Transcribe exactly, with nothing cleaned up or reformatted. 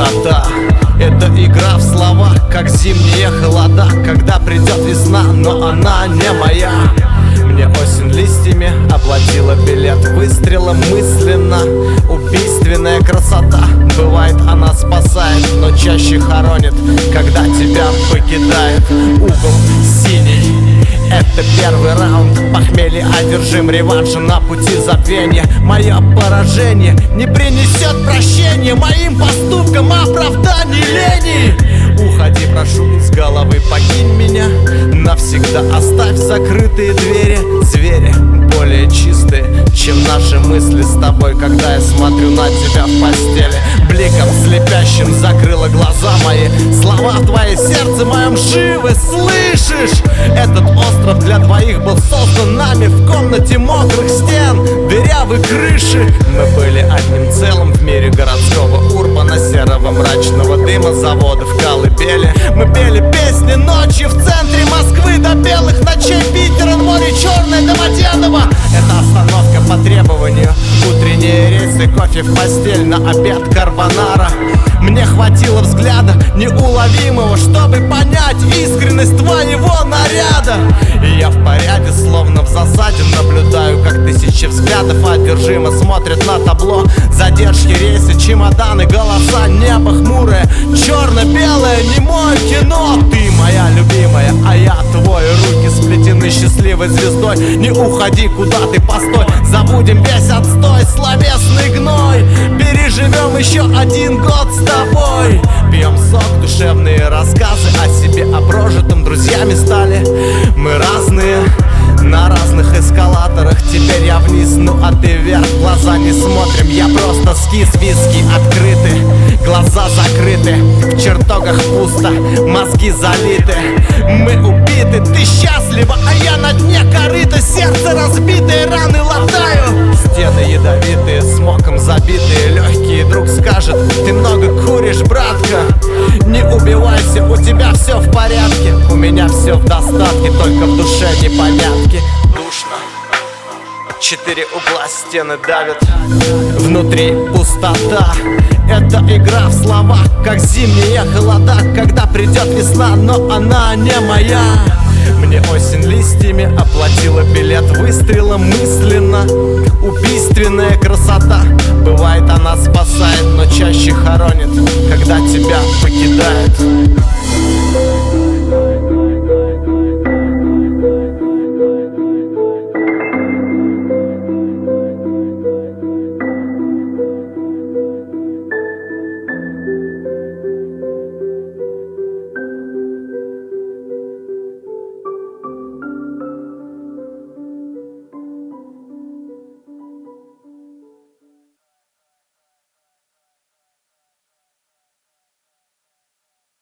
пустота. Это игра в слова, как зимние холода, когда придет весна, но она не моя. Мне осень листьями оплатила билет выстрелом мысленно. Убийственная красота, бывает она спасает, но чаще хоронит, когда тебя покидает. Угол синий, это первый раунд. Похмелье одержим, реванша на пути забвения. Мое поражение не принесет прощения моим поступкам, оправданий лени. Уходи, прошу, из головы покинь меня. Навсегда оставь закрытые двери. Звери более чистые, чем наши мысли с тобой, когда я смотрю на тебя в постели. Бликом слепящим закрыла глаза мои. Слова в твое сердце моем живы, слышишь? Этот остров для двоих был создан нами в комнате мокрых стен, дырявой крыши. Мы были одним целым в мире городского урбана, серого мрачного дыма заводов, колыбели. Мы пели песни ночью в центре Москвы, до белых ночей Питера, море черное, Домодедово. Это остановка по требованию, утренние рейсы, кофе в постель, на обед карбонара. Мне хватило взгляда неуловимого, чтобы понять искренность твоего наряда. И я в порядке, словно в засаде, наблюдаю, как тысячи взглядов одержимо смотрят на табло. Задержки, рейсы, чемоданы, голоса, небо хмурое, черно-белое, немое кино. Ты моя любимая, а я твой. Руки сплетены счастливой звездой. Не уходи, куда ты, постой. Забудем весь отстой, словесный гной. Переживем еще один год с тобой. Пьем сок, душевные рассказы о себе, о прожитом, друзьями стали. Мы разные, на разных эскалаторах. Теперь я вниз, ну а ты вверх. Глаза не смотрим, я просто скис. Виски открыты, глаза закрыты, в чертогах пусто, мозги залиты. Мы убиты, ты счастлива, а я на дне корыта. Сердце разбитое, раны латаю. Стены ядовитые, смоком забитые, легкие. Друг скажет, ты много куришь, братка. Не убивайся, у тебя все в порядке. У меня все в достатке, только в душе непонятки. Душно, четыре угла стены давят, внутри пустота. Это игра в слова, как зимние холода, когда придет весна, но она не моя. Мне осень листьями оплатила билет выстрелом мысленно. Убийственная красота, бывает она спасает, но чаще хоронит, когда тебя покидает.